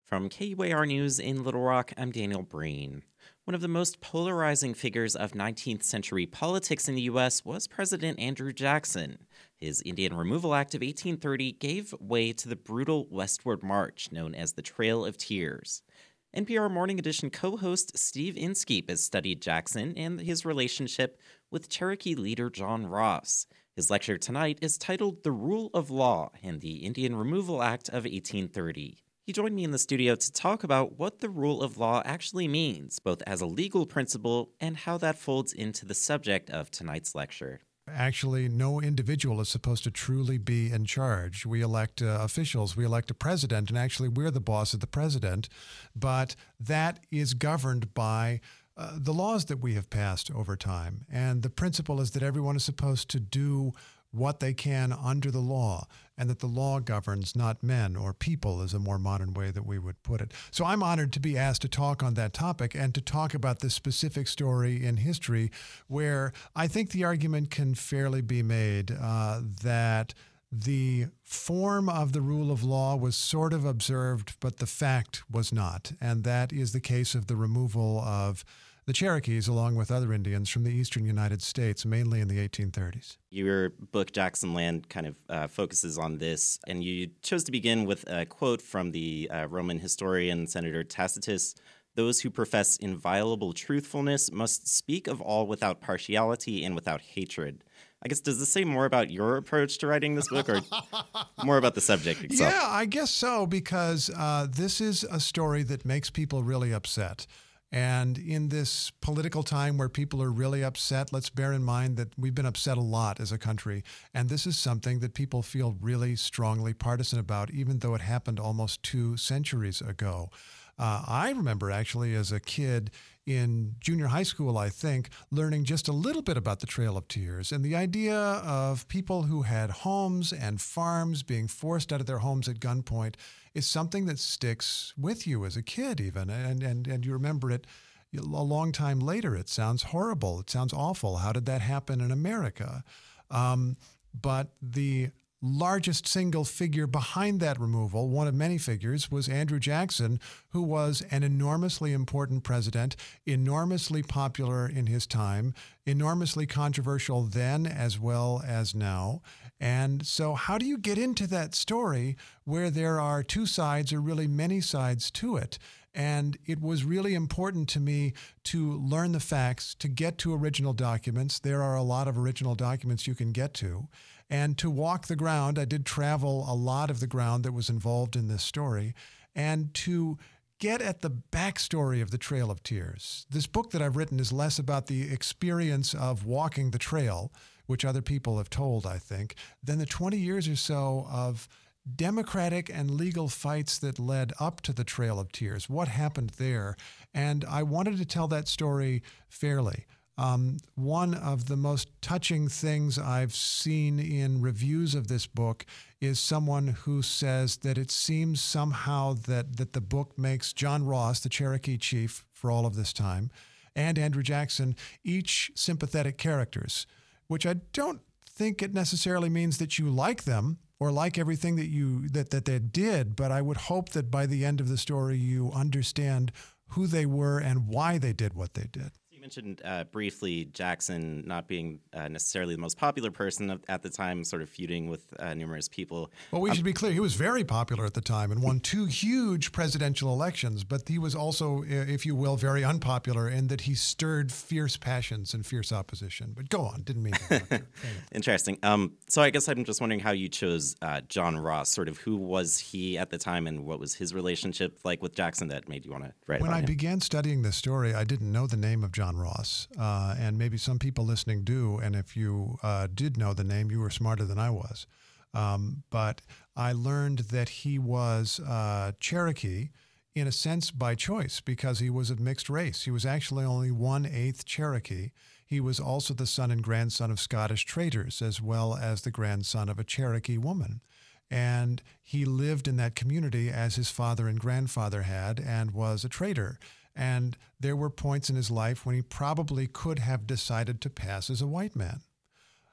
From KUAR News in Little Rock, I'm Daniel Breen. One of the most polarizing figures of 19th century politics in the U.S. was President Andrew Jackson. His Indian Removal Act of 1830 gave way to the brutal westward march known as the Trail of Tears. NPR Morning Edition co-host Steve Inskeep has studied Jackson and his relationship with Cherokee leader John Ross. His lecture tonight is titled The Rule of Law and the Indian Removal Act of 1830. He joined me in the studio to talk about what the rule of law actually means, both as a legal principle and how that folds into the subject of tonight's lecture. Actually, no individual is supposed to truly be in charge. We elect officials, we elect a president, and actually we're the boss of the president. But that is governed by the laws that we have passed over time. And the principle is that everyone is supposed to do what they can under the law, and that the law governs, not men or people, is a more modern way that we would put it. So I'm honored to be asked to talk on that topic and to talk about this specific story in history where I think the argument can fairly be made that the form of the rule of law was sort of observed, but the fact was not. And that is the case of the removal of the Cherokees, along with other Indians from the eastern United States, mainly in the 1830s. Your book, Jackson Land, kind of focuses on this, and you chose to begin with a quote from the Roman historian Senator Tacitus: "Those who profess inviolable truthfulness must speak of all without partiality and without hatred." I guess, does this say more about your approach to writing this book or more about the subject itself? Yeah, I guess so, because this is a story that makes people really upset. And in this political time where people are really upset, let's bear in mind that we've been upset a lot as a country. And this is something that people feel really strongly partisan about, even though it happened almost 2 centuries ago. I remember actually as a kid in junior high school, I think, learning just a little bit about the Trail of Tears and the idea of people who had homes and farms being forced out of their homes at gunpoint is something that sticks with you as a kid even, and you remember it a long time later. It sounds horrible. It sounds awful. How did that happen in America? But the largest single figure behind that removal, one of many figures, was Andrew Jackson, who was an enormously important president, enormously popular in his time, enormously controversial then as well as now. And so how do you get into that story where there are 2 sides or really many sides to it? And it was really important to me to learn the facts, to get to original documents. There are a lot of original documents you can get to. And to walk the ground. I did travel a lot of the ground that was involved in this story. And to get at the backstory of the Trail of Tears. This book that I've written is less about the experience of walking the trail, which other people have told, I think, than the 20 years or so of democratic and legal fights that led up to the Trail of Tears. What happened there? And I wanted to tell that story fairly. One of the most touching things I've seen in reviews of this book is someone who says that it seems somehow that the book makes John Ross, the Cherokee chief for all of this time, and Andrew Jackson each sympathetic characters, which I don't think it necessarily means that you like them or like everything that they did, but I would hope that by the end of the story you understand who they were and why they did what they did. You mentioned briefly Jackson not being necessarily the most popular person at the time, sort of feuding with numerous people. Well, we should be clear. He was very popular at the time and won 2 huge presidential elections, but he was also, if you will, very unpopular in that he stirred fierce passions and fierce opposition. But go on, didn't mean that. Interesting. So I guess I'm just wondering how you chose John Ross. Sort of who was he at the time and what was his relationship like with Jackson that made you want to write about him? When I began studying this story, I didn't know the name of John Ross, and maybe some people listening do, and if you did know the name, you were smarter than I was. But I learned that he was Cherokee, in a sense by choice, because he was of mixed race. He was actually only 1/8 Cherokee. He was also the son and grandson of Scottish traders, as well as the grandson of a Cherokee woman. And he lived in that community as his father and grandfather had, and was a trader. And there were points in his life when he probably could have decided to pass as a white man.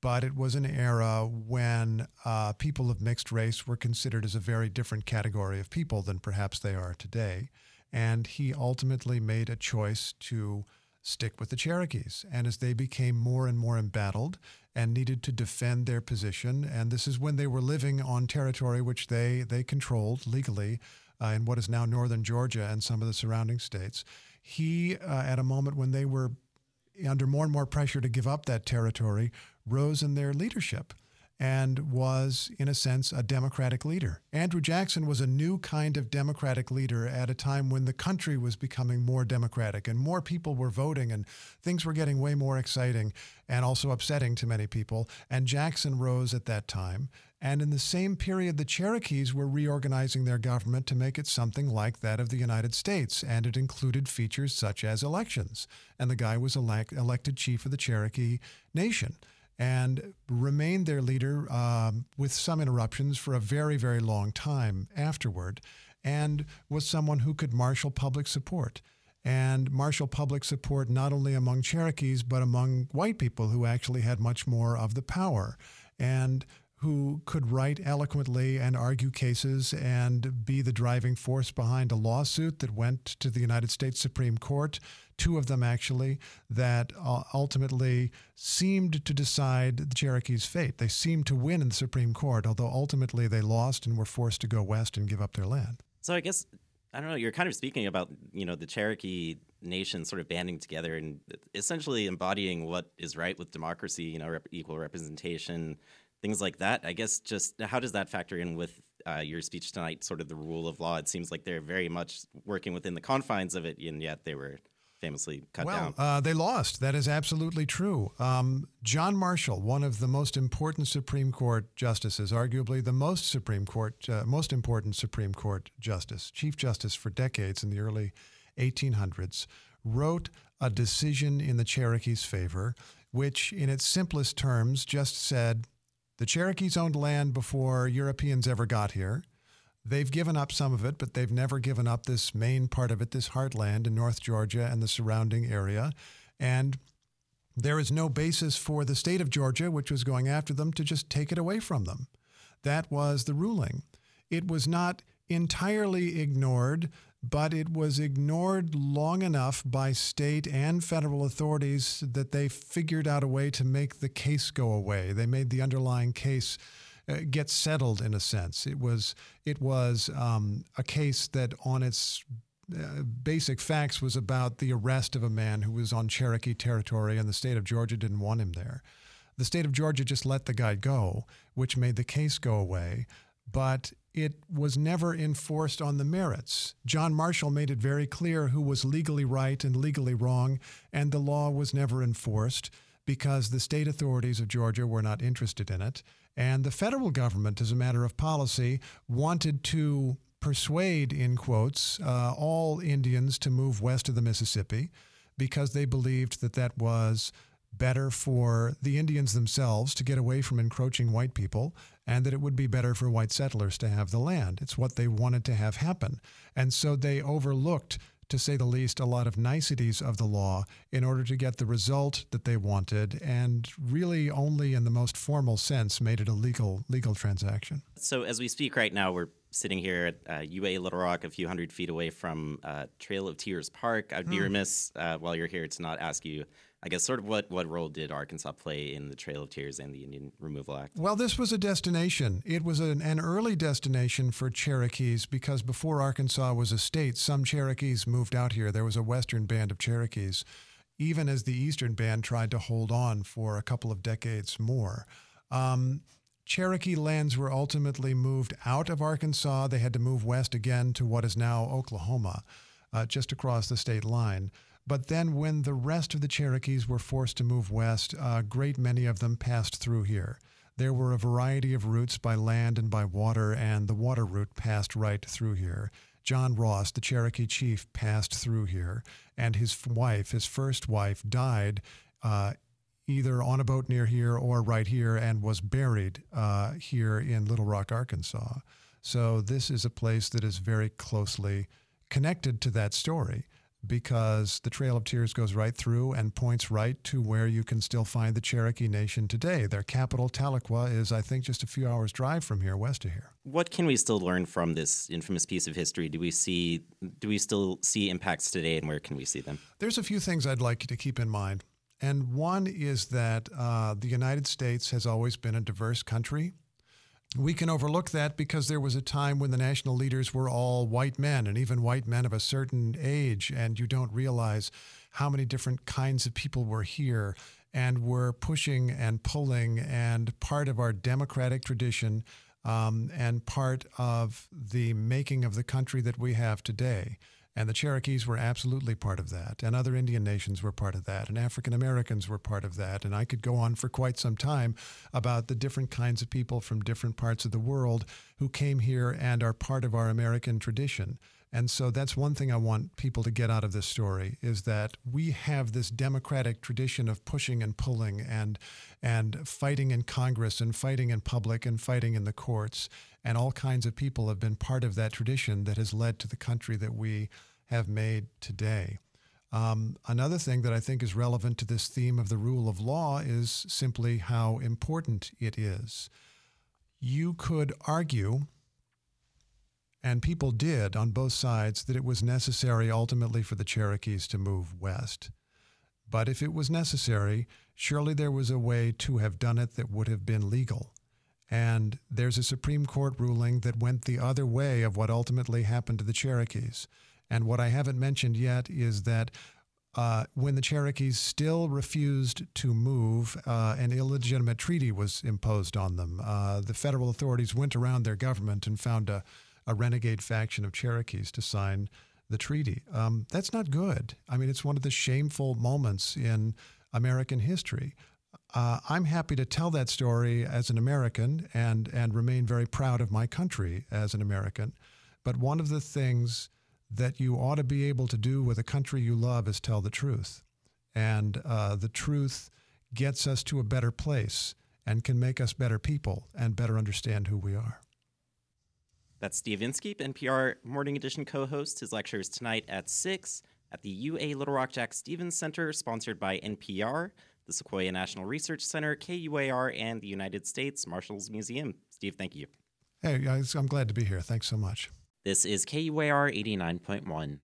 but it was an era when people of mixed race were considered as a very different category of people than perhaps they are today. And he ultimately made a choice to stick with the Cherokees. And as they became more and more embattled and needed to defend their position, and this is when they were living on territory which they controlled legally in what is now northern Georgia and some of the surrounding states, he, at a moment when they were under more and more pressure to give up that territory, rose in their leadership and was, in a sense, a democratic leader. Andrew Jackson was a new kind of democratic leader at a time when the country was becoming more democratic and more people were voting and things were getting way more exciting and also upsetting to many people. And Jackson rose at that time. And in the same period, the Cherokees were reorganizing their government to make it something like that of the United States. And it included features such as elections. And the guy was elected chief of the Cherokee Nation and remained their leader with some interruptions for a very, very long time afterward, and was someone who could marshal public support. And marshal public support not only among Cherokees, but among white people who actually had much more of the power and who could write eloquently and argue cases and be the driving force behind a lawsuit that went to the United States Supreme Court, two of them actually, that ultimately seemed to decide the Cherokees' fate. They seemed to win in the Supreme Court, although ultimately they lost and were forced to go west and give up their land. So I guess, I don't know, you're kind of speaking about, the Cherokee Nation sort of banding together and essentially embodying what is right with democracy, equal representation, things like that. I guess just how does that factor in with your speech tonight, sort of the rule of law? It seems like they're very much working within the confines of it, and yet they were famously cut down. They lost. That is absolutely true. John Marshall, one of the most important Supreme Court justices, arguably the most important Supreme Court justice, Chief Justice for decades in the early 1800s, wrote a decision in the Cherokees' favor, which in its simplest terms just said, the Cherokees owned land before Europeans ever got here. They've given up some of it, but they've never given up this main part of it, this heartland in North Georgia and the surrounding area. And there is no basis for the state of Georgia, which was going after them, to just take it away from them. That was the ruling. It was not entirely ignored, but it was ignored long enough by state and federal authorities that they figured out a way to make the case go away. They made the underlying case get settled in a sense. It was a case that on its basic facts was about the arrest of a man who was on Cherokee territory, and the state of Georgia didn't want him there. The state of Georgia just let the guy go, which made the case go away, but it was never enforced on the merits. John Marshall made it very clear who was legally right and legally wrong, and the law was never enforced because the state authorities of Georgia were not interested in it. And the federal government, as a matter of policy, wanted to persuade, in quotes, all Indians to move west of the Mississippi because they believed that that was better for the Indians themselves to get away from encroaching white people, and that it would be better for white settlers to have the land. It's what they wanted to have happen. And so they overlooked, to say the least, a lot of niceties of the law in order to get the result that they wanted, and really only in the most formal sense made it a legal transaction. So as we speak right now, we're sitting here at UA Little Rock, a few hundred feet away from Trail of Tears Park. I'd be remiss while you're here to not ask you, I guess, sort of what role did Arkansas play in the Trail of Tears and the Indian Removal Act? Well, this was a destination. It was an early destination for Cherokees because before Arkansas was a state, some Cherokees moved out here. There was a western band of Cherokees, even as the eastern band tried to hold on for a couple of decades more. Cherokee lands were ultimately moved out of Arkansas. They had to move west again to what is now Oklahoma, just across the state line. But then when the rest of the Cherokees were forced to move west, a great many of them passed through here. There were a variety of routes by land and by water, and the water route passed right through here. John Ross, the Cherokee chief, passed through here, and his wife, his first wife, died either on a boat near here or right here and was buried here in Little Rock, Arkansas. So this is a place that is very closely connected to that story. because the Trail of Tears goes right through and points right to where you can still find the Cherokee Nation today. Their capital, Tahlequah, is, I think, just a few hours' drive from here, west of here. What can we still learn from this infamous piece of history? Do we still see impacts today, and where can we see them? There's a few things I'd like you to keep in mind. And one is that the United States has always been a diverse country. We can overlook that because there was a time when the national leaders were all white men, and even white men of a certain age, and you don't realize how many different kinds of people were here and were pushing and pulling, and part of our democratic tradition and part of the making of the country that we have today. And the Cherokees were absolutely part of that, and other Indian nations were part of that, and African Americans were part of that. And I could go on for quite some time about the different kinds of people from different parts of the world who came here and are part of our American tradition. And so that's one thing I want people to get out of this story, is that we have this democratic tradition of pushing and pulling and fighting in Congress and fighting in public and fighting in the courts. And all kinds of people have been part of that tradition that has led to the country that we have made today. Another thing that I think is relevant to this theme of the rule of law is simply how important it is. You could argue, and people did on both sides, that it was necessary ultimately for the Cherokees to move west. But if it was necessary, surely there was a way to have done it that would have been legal. And there's a Supreme Court ruling that went the other way of what ultimately happened to the Cherokees. And what I haven't mentioned yet is that when the Cherokees still refused to move, an illegitimate treaty was imposed on them. The federal authorities went around their government and found a renegade faction of Cherokees to sign the treaty. That's not good. I mean, it's one of the shameful moments in American history. I'm happy to tell that story as an American and remain very proud of my country as an American. But one of the things that you ought to be able to do with a country you love is tell the truth. And the truth gets us to a better place and can make us better people and better understand who we are. That's Steve Inskeep, NPR Morning Edition co-host. His lecture is tonight at 6 at the UA Little Rock Jack Stevens Center, sponsored by NPR, the Sequoia National Research Center, KUAR, and the United States Marshals Museum. Steve, thank you. Hey, guys, I'm glad to be here. Thanks so much. This is KUAR 89.1.